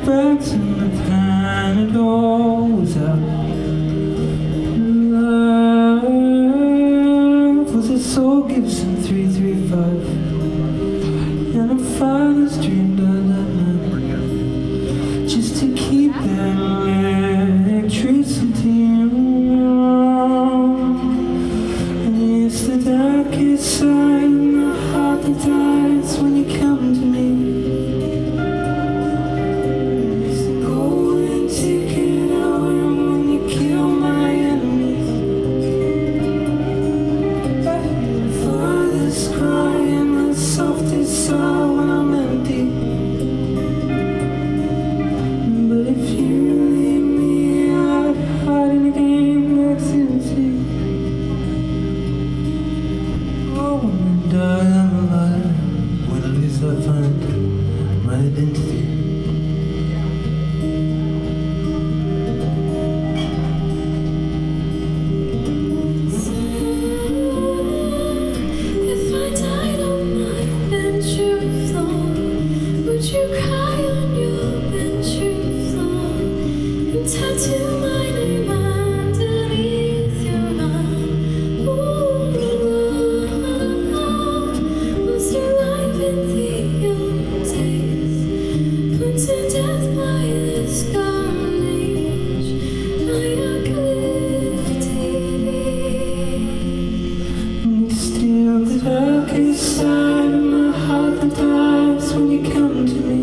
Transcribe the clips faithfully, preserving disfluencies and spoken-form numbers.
bags and the Panadol without love. Was it Soul Gibson three three five? And her father's dreamed of that night, just to keep that electricity on. And it's the darkest side of my heart that dies when you come to me. It's the golden ticket I win when you kill my enemies. I hear the father's crying, the softest sigh when I'm empty. But if you leave me, I'd hide in a game like Cincy. Oh, when I die, I'm alive. When at least I find my identity. If I died on my bedroom floor, would you cry on your bedroom floor and tattoo my name underneath your arm? Ooh, was your life in the old days put to death by this gone age, by your cliff T V? And it's still the darkest side of my heart that dies when you come to me.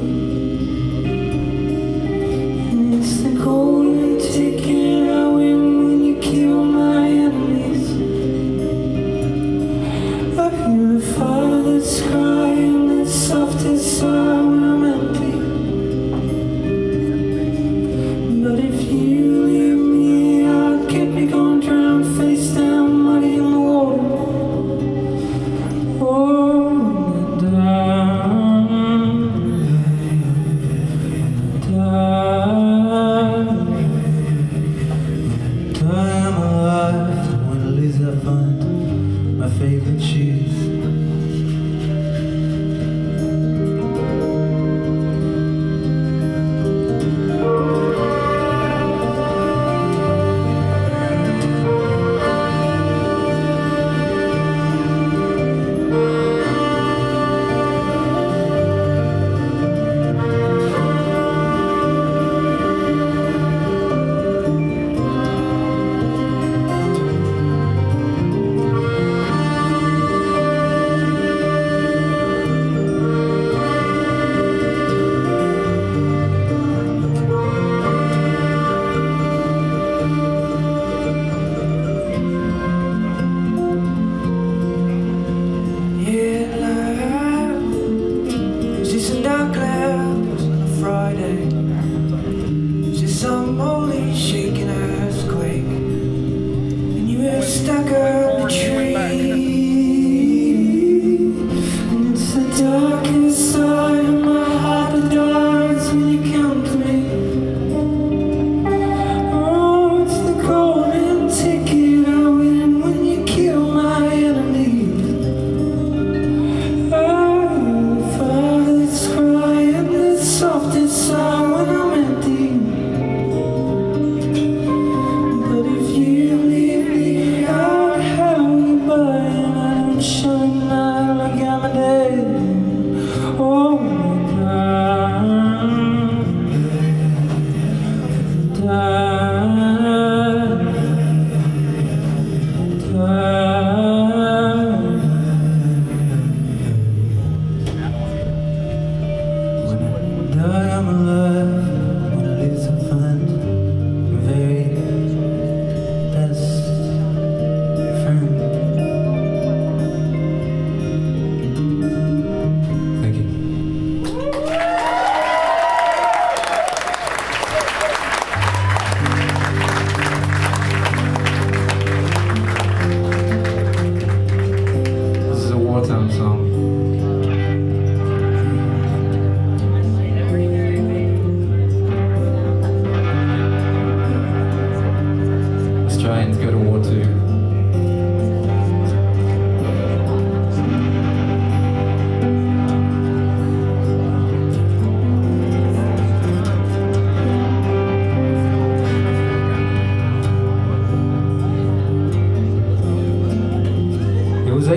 And it's the golden ticket I win when you kill my enemies. I hear the father's crying, the softest sigh when I'm empty. But if you leave me, I'll get me gonna drown face down, muddy in the water. Oh, when I die, die, die, I'm alive. When at least I find my favorite cheese. Yeah, like, see some dark clouds on a Friday. See some molly shaking earthquake, and you were stuck on the tree. And it's the darkest side of my heart that dies when you come to me. Oh, it's the golden ticket I win when you kill my enemies. Father's crying, the softest sigh when I'm empty. But if you leave me, I'll have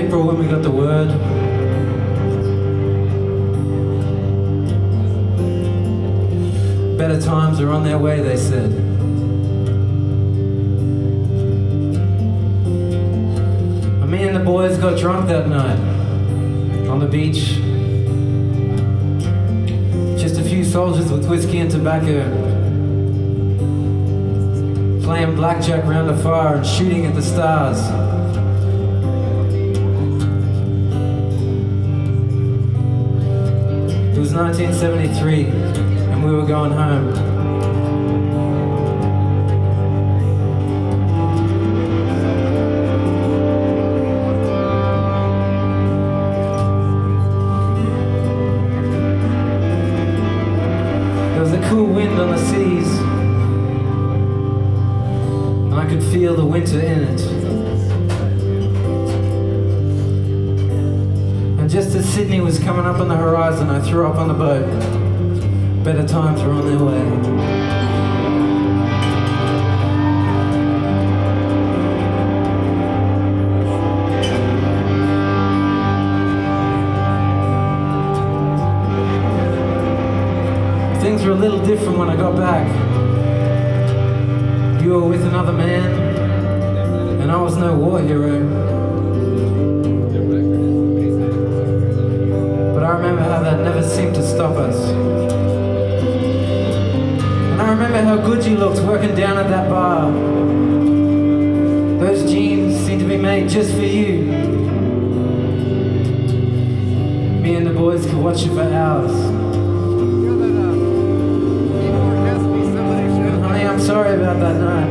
April when we got the word. Better times are on their way, they said. And me and the boys got drunk that night on the beach. Just a few soldiers with whiskey and tobacco, playing blackjack round a fire and shooting at the stars. It was nineteen seventy-three, and we were going home. There was a cool wind on the seas, and I could feel the winter in it. And just as Sydney was coming up on the horizon, I threw up on the boat. Better times were on their way. Things were a little different when I got back. You were with another man, and I was no war hero. But I remember how that never seemed to stop us. And I remember how good you looked working down at that bar. Those jeans seemed to be made just for you. Me and the boys could watch you for hours. I'm sorry about that night,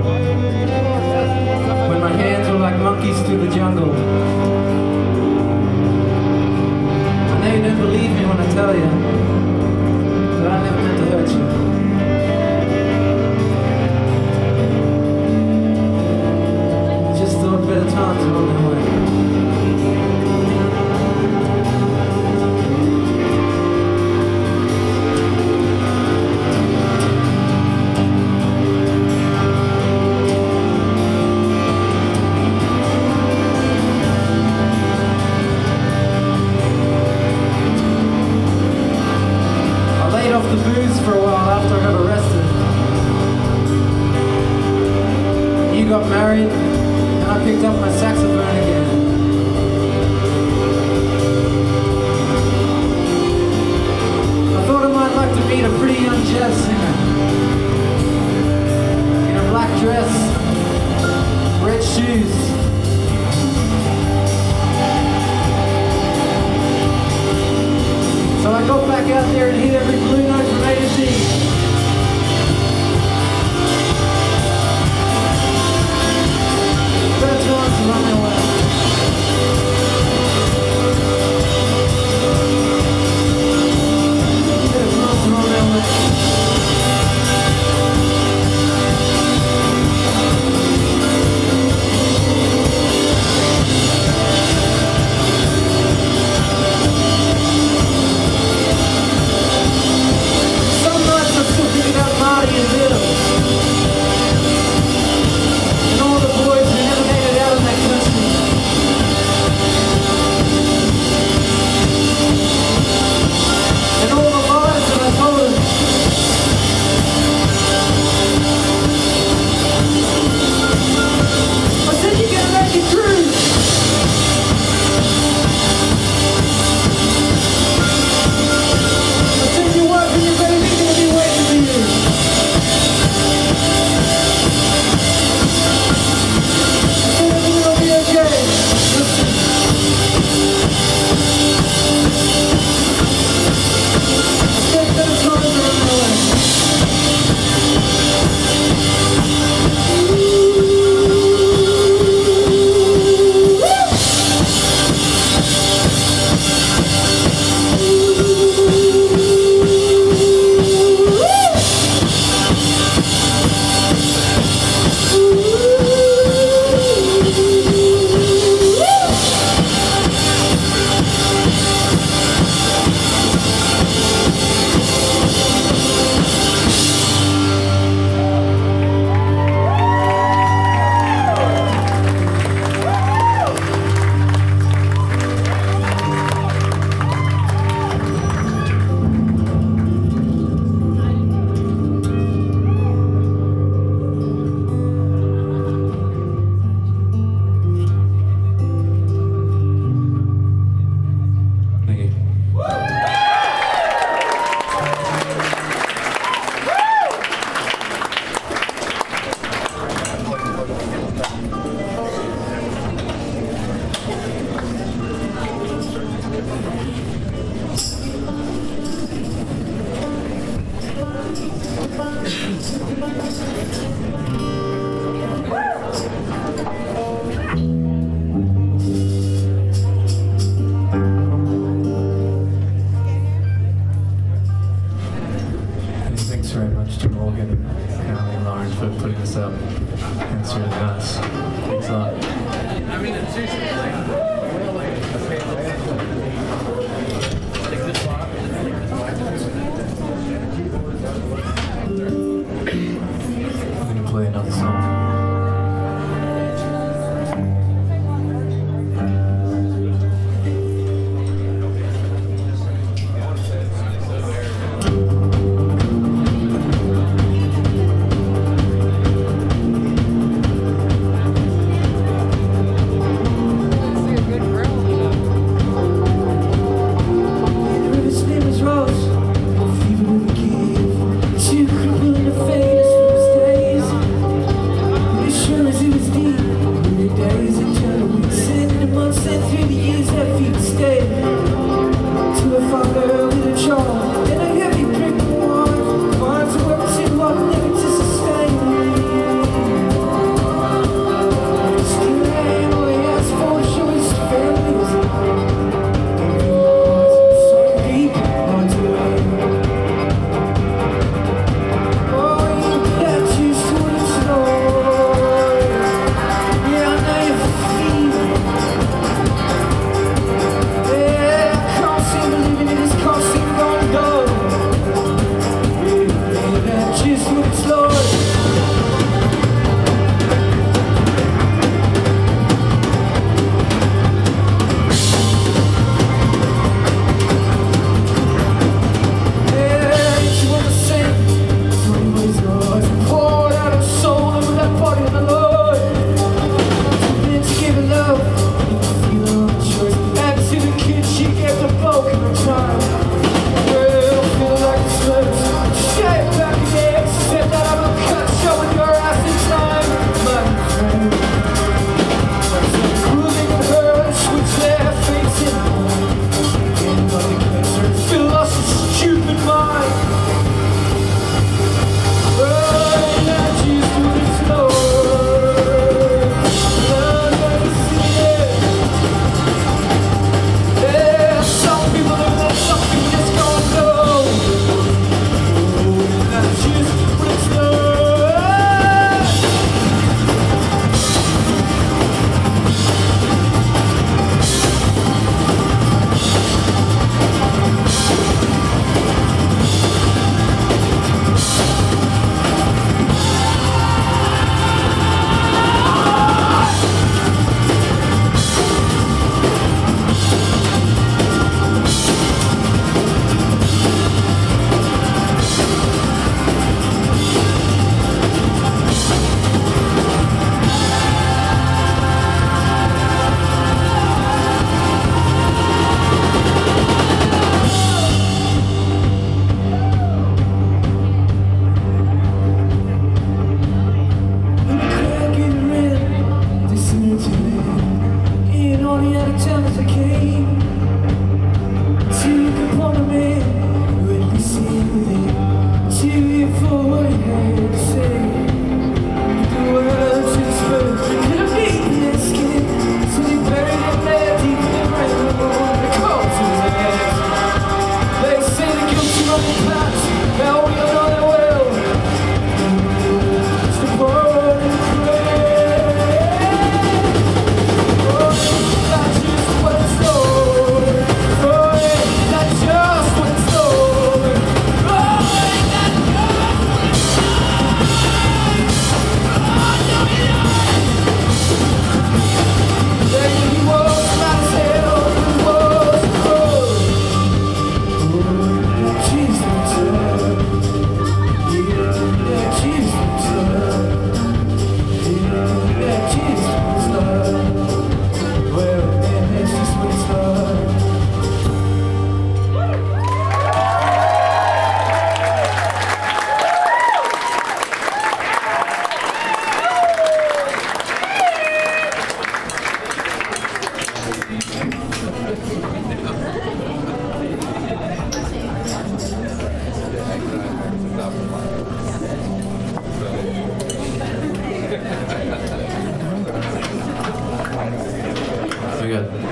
when my hands were like monkeys through the jungle. I know you don't believe me when I tell you that I never meant to hurt you. I just thought better times were on their way. Off the booze for a while after I got arrested. You got married, and I picked up my saxophone again. I thought I might like to meet a pretty young jazz singer in a black dress, red shoes. So I got back out there and hit every blue note from A to Z. Better times are on their way. Better times are on their way.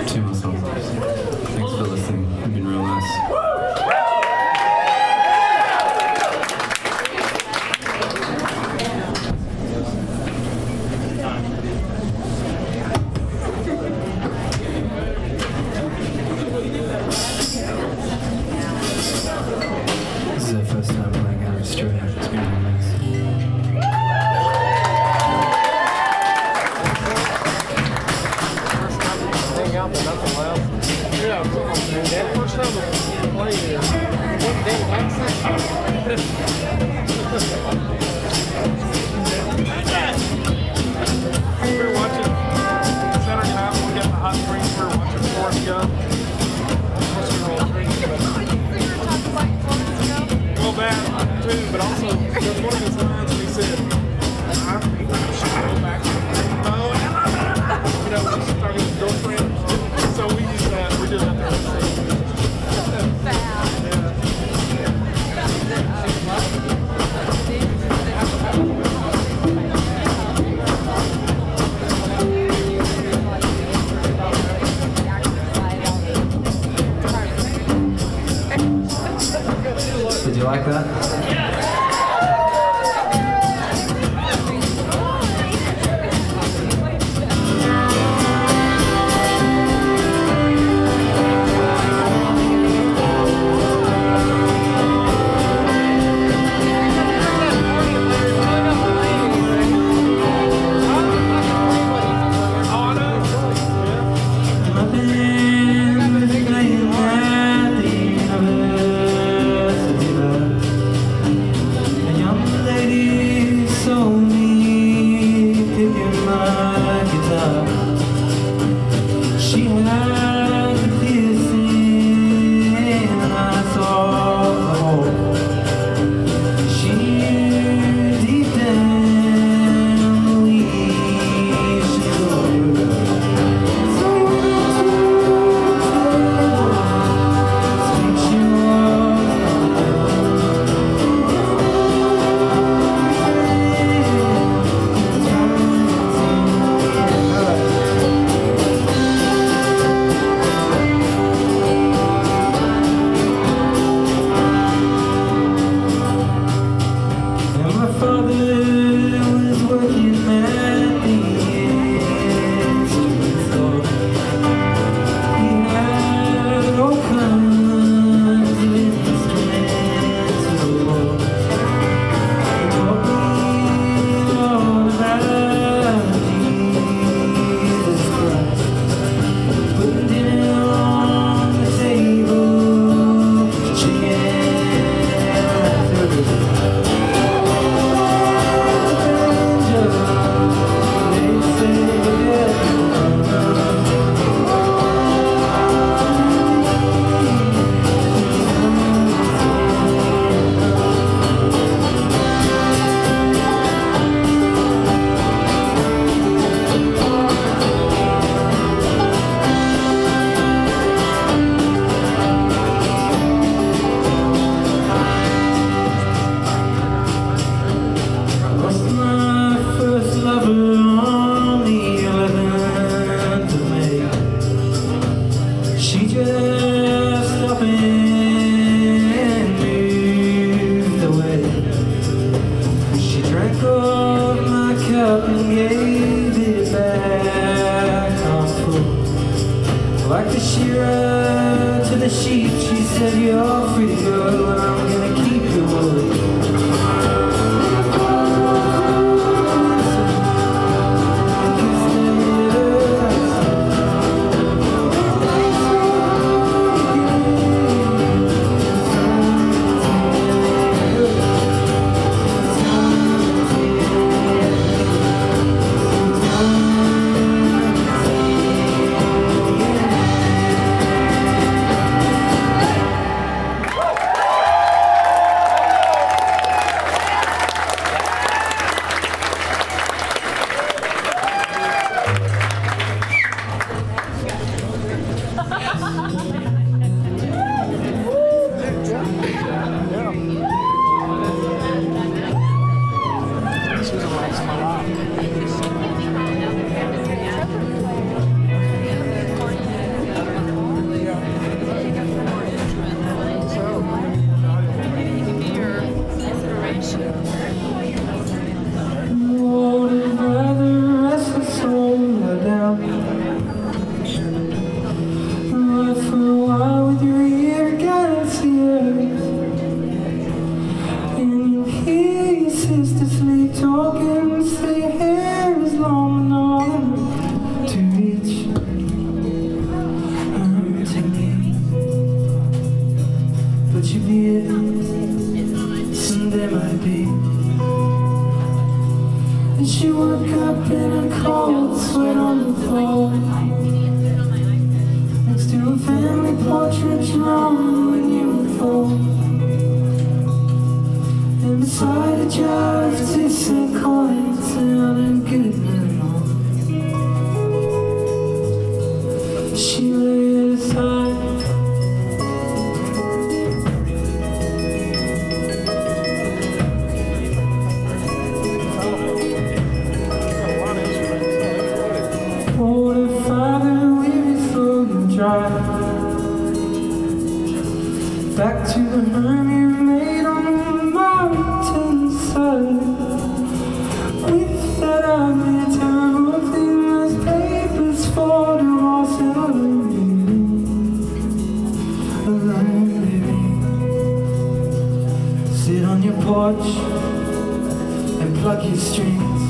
Two more songs. Thanks for listening. You've been real nice. This is our first time playing out of Australia. It's been really nice. Hang out, but nothing loud. Yeah, come on, man. That first time we played here. What day was We were watching Saturday night when we got the hot springs. We were watching Forrest Gump. Well, that too, but also there's one of his lines when he said, I think I should go back. Oh, you know, he's talking to his girlfriend. So we use that. We did that there. Did you like that? Like the shearer to the sheep, she said, you're free to go, and I'm gonna keep your word. she laid aside. What if I could leave you full and dry? Back to the home you made on the mountainside. With that ugly terrible thing, there's papers for the walls and alone living, alone living. Sit on your porch and pluck your strings.